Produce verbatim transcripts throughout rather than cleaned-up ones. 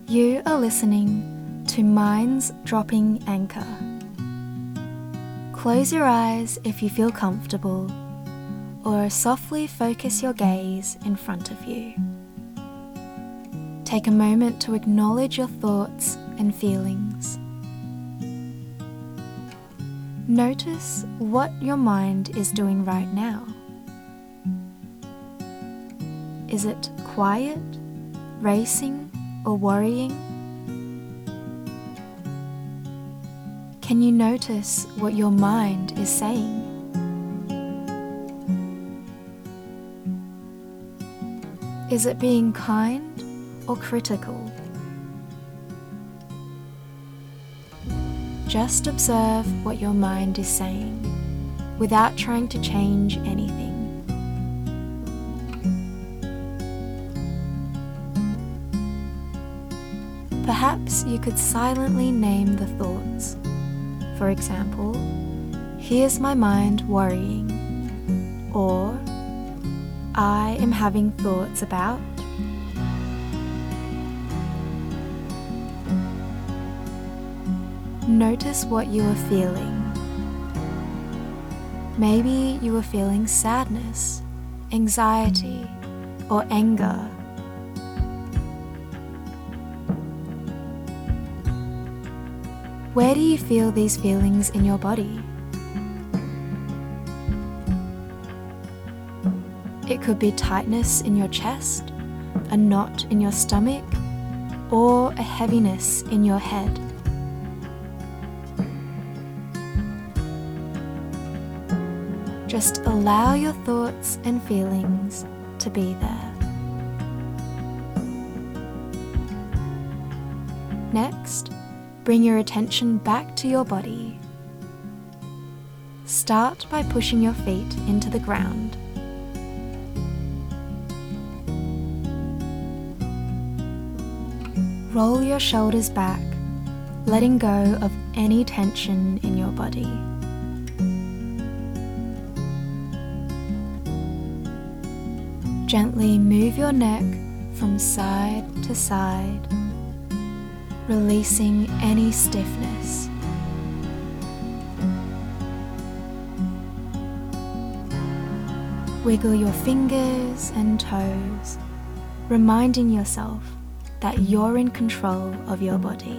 You are listening to Minds Dropping Anchor. Close your eyes if you feel comfortable, or softly focus your gaze in front of you. Take a moment to acknowledge your thoughts and feelings. Notice what your mind is doing right now. Is it quiet, racing, or worrying? Can you notice what your mind is saying? Is it being kind or critical? Just observe what your mind is saying without trying to change anything. Perhaps you could silently name the thoughts. For example, here's my mind worrying, or I am having thoughts about. Notice what you are feeling. Maybe you are feeling sadness, anxiety, or anger. Where do you feel these feelings in your body? It could be tightness in your chest, a knot in your stomach, or a heaviness in your head. Just allow your thoughts and feelings to be there. Next, bring your attention back to your body. Start by pushing your feet into the ground. Roll your shoulders back, letting go of any tension in your body. Gently move your neck from side to side, releasing any stiffness. Wiggle your fingers and toes, reminding yourself that you're in control of your body.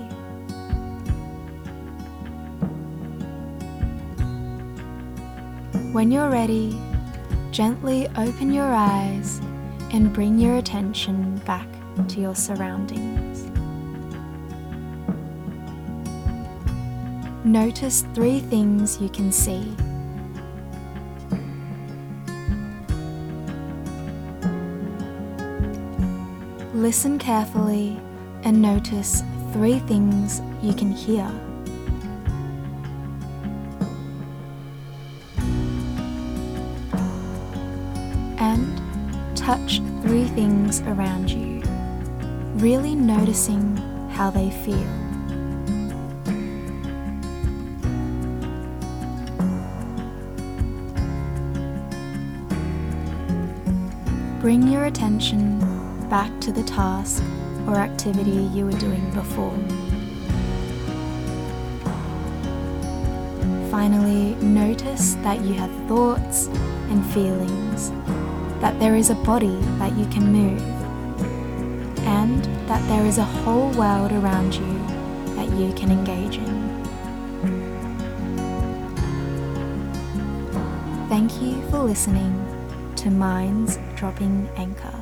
When you're ready, gently open your eyes and bring your attention back to your surroundings. Notice three things you can see. Listen carefully and notice three things you can hear. And touch three things around you, really noticing how they feel. Bring your attention back to the task or activity you were doing before. Finally, notice that you have thoughts and feelings, that there is a body that you can move, and that there is a whole world around you that you can engage in. Thank you for listening to Minds Dropping Anchor.